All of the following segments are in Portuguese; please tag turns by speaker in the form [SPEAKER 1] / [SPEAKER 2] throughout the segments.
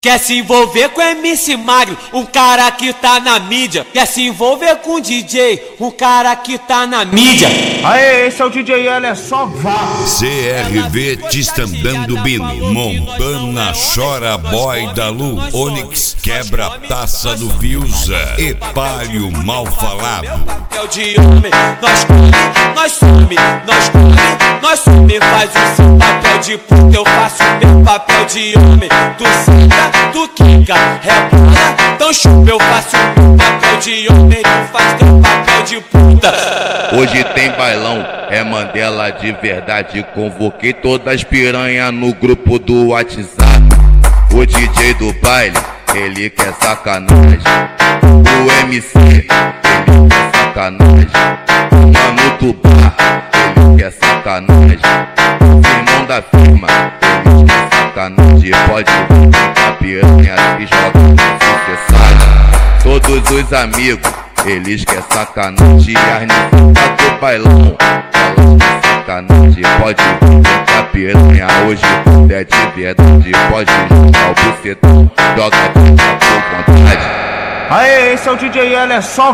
[SPEAKER 1] Quer se envolver com MC Magno, um cara que tá na mídia. Quer se envolver com DJ, um cara que tá na mídia.
[SPEAKER 2] Aê, esse é o DJ L, é só vá.
[SPEAKER 3] CRV Tistandando Bino, Montana Chora Boy da Lu, Onyx Quebra Taça do Fiuza, Epalho Mal Falado.
[SPEAKER 1] Papel de homem, nós come, nós some, nós come, nós some. Faz o seu papel de puta, eu faço o meu papel de homem. Tu senta, tu quica, rebola, então chupa, eu faço o meu papel de homem. Tu faz teu papel de puta.
[SPEAKER 4] Hoje tem bailão, é Mandela de verdade. Convoquei todas as piranha no grupo do WhatsApp. O DJ do baile, ele quer sacanagem. O MC, ele quer sacanagem. O mano do bar, ele quer sacanagem. O irmão da firma, ele quer sacanagem. Pode vir a piranha se joga necessário. Todos os amigos, eles quer sacanagem. As necitas do bailão, elas quer sacanagem. Pode vir a piranha hoje, é de verdade. Pode jogar o bucetão, joga com vontade.
[SPEAKER 2] Aê, esse é o DJ L, é só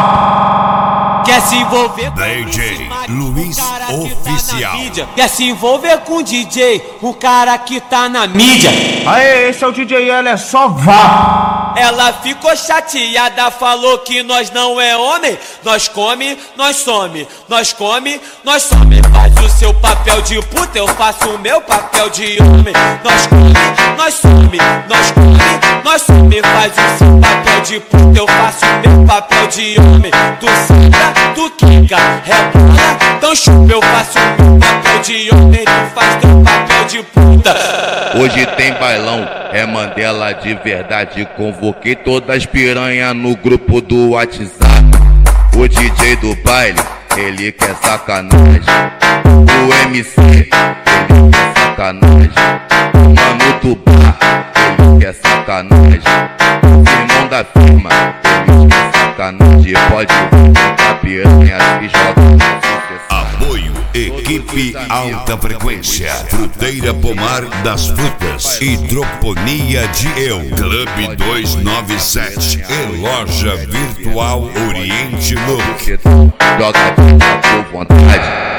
[SPEAKER 2] vá.
[SPEAKER 1] Quer se envolver com
[SPEAKER 3] DJ Luiz Oficial.
[SPEAKER 1] Quer se envolver com DJ, um cara que tá na mídia.
[SPEAKER 2] Aê, esse é o DJ L, é só vá.
[SPEAKER 1] Ela ficou chateada, falou que nós não é homem. Nós come, nós some, nós come, nós some. Faz o seu papel de puta, eu faço o meu papel de homem. Nós come, nós some, nós come, nós some. Faz o seu papel de puta, eu faço o meu papel de homem. Tu senta, tu quica, rebola, então chupa, eu faço o meu papel de homem. Tu faz teu papel de puta.
[SPEAKER 4] Hoje tem bailão, é Mandela de verdade. Convoquei todas as piranha no grupo do WhatsApp. O DJ do baile, ele quer sacanagem. O MC, ele quer sacanagem. O mano do bar, ele quer sacanagem. O irmão da firma, ele quer sacanagem. Pode vir a piranha se joga.
[SPEAKER 3] Apoio Equipe Alta Frequência, Fruteira Pomar das Frutas, Hidroponia de Eu, Clube 297 e Loja Virtual Oriente Look.
[SPEAKER 4] Joga com vontade.